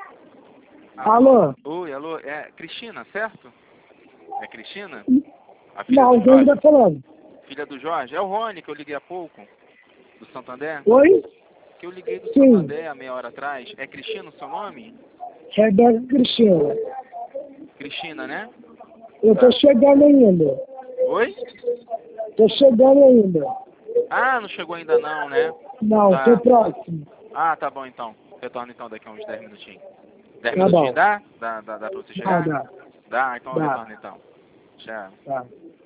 Alô? Oi, alô, é Cristina, certo? É Cristina? A filha Não, do quem Jorge? tá falando? Filha do Jorge? É o Rony que eu liguei há pouco, do Santander? Oi? Que eu liguei do Sim, Santander há meia hora atrás. É Cristina o seu nome? Rebeca Cristina. Cristina, né? Eu tô chegando ainda. Oi? Tô chegando ainda. Ah, não chegou ainda não, né? Não, tô Tá. próximo. Ah, tá bom então. Retorno então daqui a uns 10 minutinhos. 10 Tá minutinhos bom. dá? Dá pra você Dá, chegar? dá, Dá, então eu dá, retorno então. Tchau. tá.